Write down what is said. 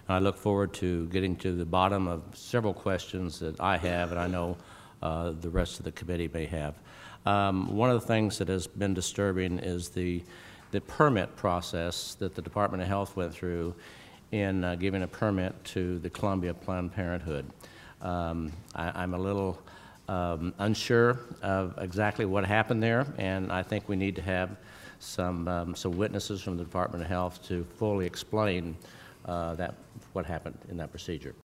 And I look forward to getting to the bottom of several questions that I have, and I know the rest of the committee may have. One of the things that has been disturbing is the permit process that the Department of Health went through in giving a permit to the Columbia Planned Parenthood. I'm a little unsure of exactly what happened there, and I think we need to have some witnesses from the Department of Health to fully explain what happened in that procedure.